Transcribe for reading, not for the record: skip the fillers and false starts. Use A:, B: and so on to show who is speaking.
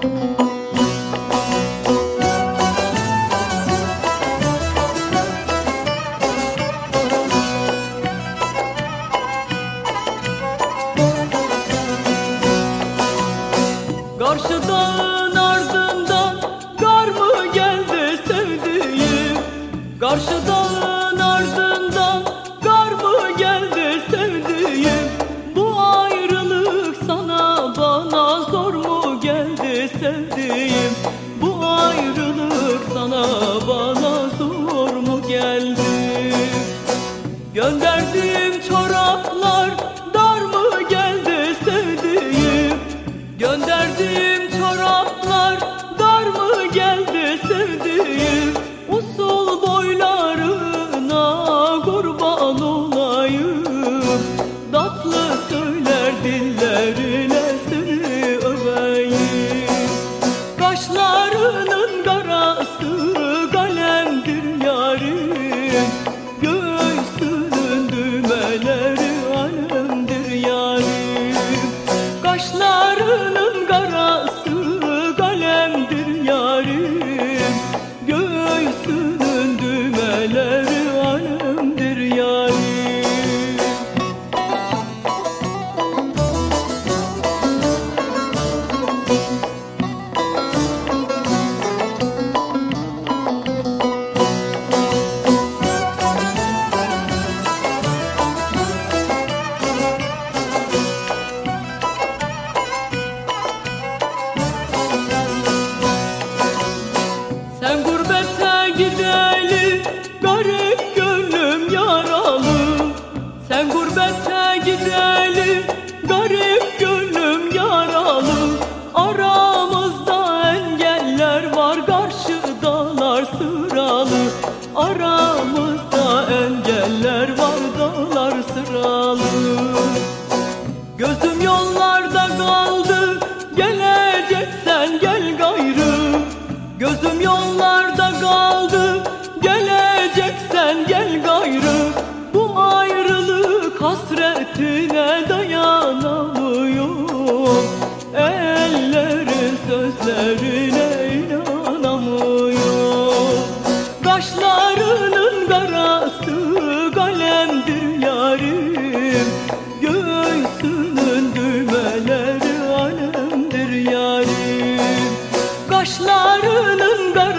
A: Karşı dağın ardından kar mı geldi sevdiğim? Karşı dağın ardından kar mı geldi sevdiğim? Bu ayrılık sana bana zor mu geldi sevdiğim? Bu ayrılık sana bana zor mu geldi? Gönderdiğim çoraplar dar mı geldi sevdiğim? Gönderdiğim çoraplar dar mı geldi sevdiğim? Usul boylarına kurban olayım, tatlı söyler dillerine seni öveyim. Kaşlarının karası kalemdir yarim, göğsünün düğmeleri alemdir yarim. Kaşlarının karası kalemdir yarim, göğsünün düğmeleri alemdir yarim. Sen gurbete gideli garip gönlüm yaralı. Sen gurbete gideli garip gönlüm yaralı. Aramızda engeller var, karşı dağlar sıralı. Aramızda engeller var, dağlar sıralı. Gözüm yollarda kaldı, geleceksen gel gayrı. Gözüm yollarda kaldı, geleceksen gel gayrı. Bu ayrılık hasretine dayanamıyorum, ellerin sözlerine inanamıyorum. Kaşlarının karası kalemdir yarim, göğsünün düğmeleri alemdir yarim. Kaşlarının